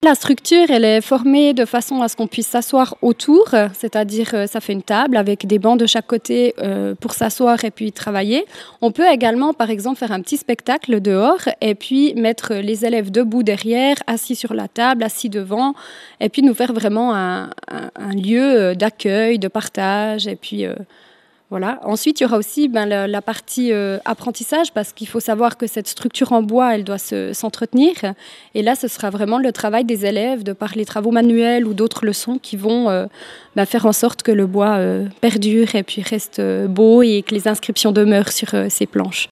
La structure, elle est formée de façon à ce qu'on puisse s'asseoir autour, c'est-à-dire ça fait une table avec des bancs de chaque côté pour s'asseoir et puis travailler. On peut également, par exemple, faire un petit spectacle dehors et puis mettre les élèves debout derrière, assis sur la table, assis devant, et puis nous faire vraiment un lieu d'accueil, de partage, et puis voilà. Ensuite, il y aura aussi la partie apprentissage parce qu'il faut savoir que cette structure en bois, elle doit s'entretenir. Et là, ce sera vraiment le travail des élèves de par les travaux manuels ou d'autres leçons qui vont faire en sorte que le bois perdure et puis reste beau et que les inscriptions demeurent sur ces planches.